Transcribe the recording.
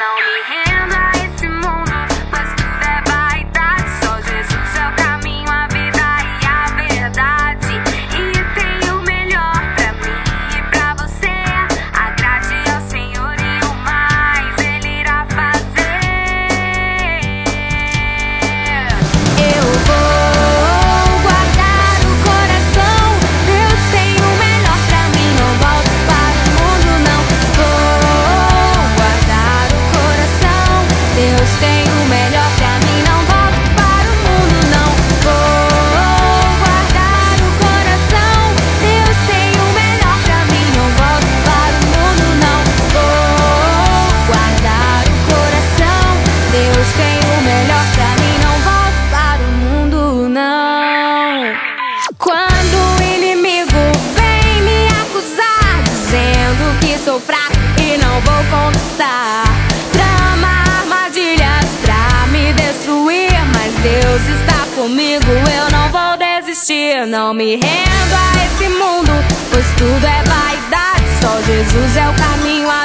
Não me rendo a esse mundo, pois tudo é vaidade. Só Jesus é o caminho, a vida e a verdade. E tem o melhor pra mim e pra você. Agrade ao Senhor e o mais Ele irá fazer. Eu vou guardar o coração. Deus tem o melhor pra mim. Não volto para o mundo, não. Vou guardar o coração. Deus tem o melhor pra mim. Não volto para o mundo, não. Vou guardar o coração. Deus tem o melhor pra mim. Não volto para o mundo, não. Vou guardar o coração. Deus tem o melhor pra mim. Não volto para o mundo, não. Quando o inimigo vem me acusar, dizendo que sou fraco e não vou conquistar, trama armadilhas pra me destruir, mas Deus está comigo, eu não vou desistir. Não me rendo a esse mundo, pois tudo é vaidade. Só Jesus é o caminho,